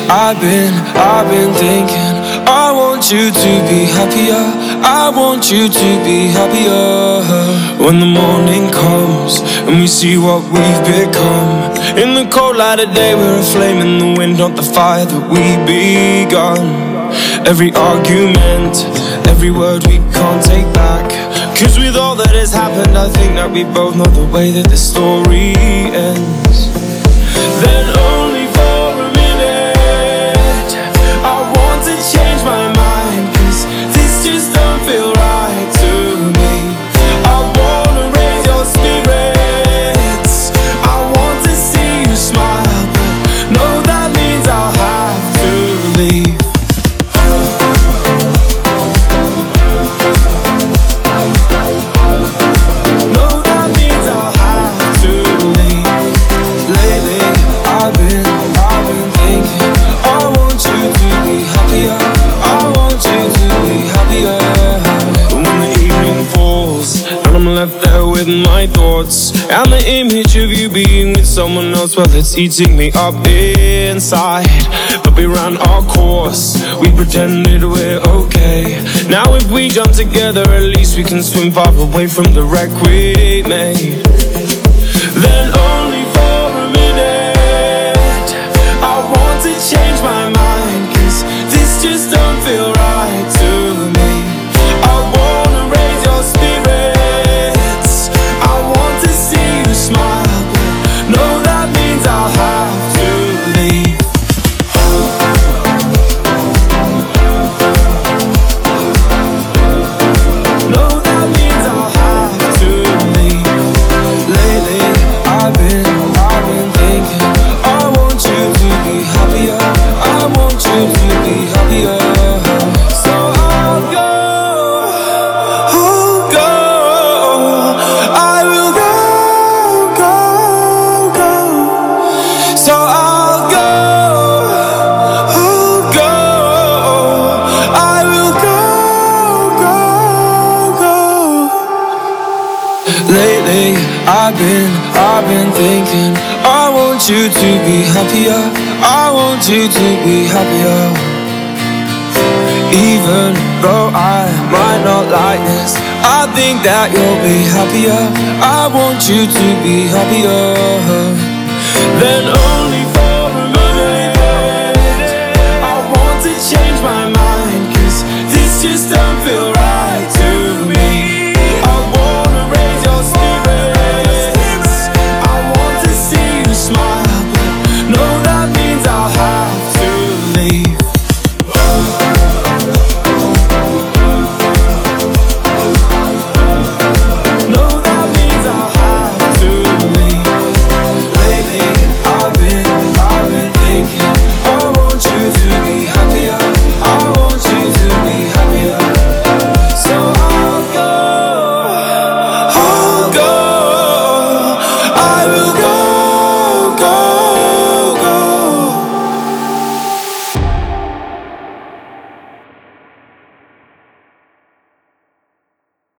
I've been thinking. I want you to be happier. I want you to be happier. When the morning comes and we see what we've become. In the cold light of day, we're a flame in the wind, not the fire that we begun. Every argument, every word we can't take back. Cause with all that has happened, I think that we both know the way that the story ends. Then only for a minute I want to change my mind, cause this just don't feel right to me. I wanna raise your spirits, I want to see you smile, but no, that means I'll have to leave. With my thoughts and the image of you being with someone else, well, it's eating me up inside. But we ran our course, we pretended we're okay. Now if we jump together, at least we can swim far away from the wreck we made. Then only for a minute I want to change my mind, cause this just don't feel right to me. I wanna raise your spirits, I want to see you smile, but no, that means I'll have to leave. No, that means I'll have to leave. Lately, I've been thinking. I want you to be happier. I want you to be happier. So I'll go. I will go. So I'll go. I will go. Lately, I've been thinking. I want you to be happier. I want you to be happier. Even though I might not like this, I think that you'll be happier. I want you to be happier. Then only for a minute I want to change my mind, cause this just don't feel right to